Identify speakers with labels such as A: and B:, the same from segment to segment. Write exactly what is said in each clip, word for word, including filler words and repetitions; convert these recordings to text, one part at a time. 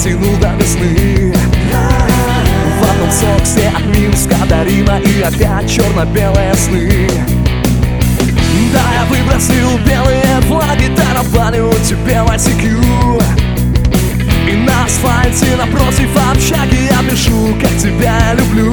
A: дотянул до весны. В одном соксе от Минска до Рима и опять черно-белые сны. Да, я выбросил белые флаги, тарабаню тебе в ай си кью. И на асфальте напротив общаги я пишу, как тебя люблю.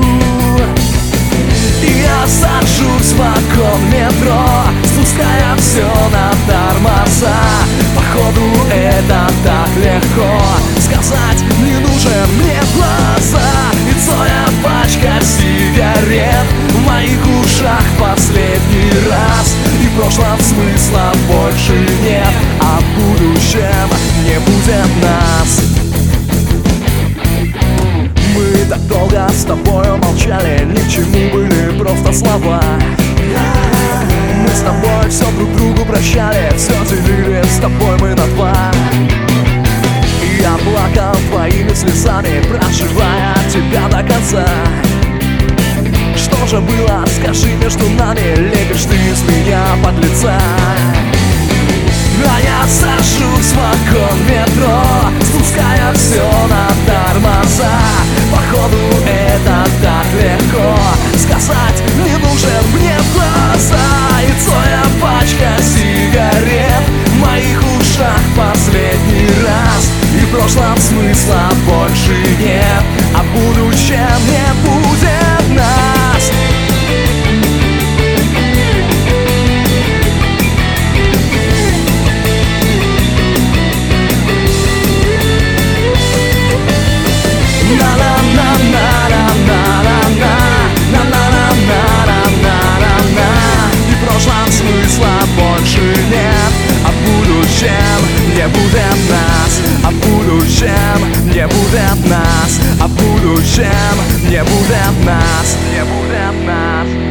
A: И я сажусь в вагон метро, спуская все на тормоза. Походу это так легко сказать, не нужен мне глаза. И целая пачка сигарет в моих ушах последний раз. И в прошлом смысла больше нет, а в будущем не будет нас. Мы так долго с тобою молчали, ни к чему были просто слова. Мы с тобой все друг другу прощали, все делили с тобой мы на два. И я плакал твоими слезами, проживая тебя до конца. Что же было, скажи, между нами, лепишь ты с меня подлеца. А я сажусь в вагон метро, спуская все на тормоза. Походу это так легко сказать, не нужен мне в глаза. И целая пачка сигарет в моих ушах последний раз. И в прошлом смысла больше нет, а в будущем не будет нас. Не будет нас, а в будущем не будет нас, а в будущем не будет нас, не будет нас.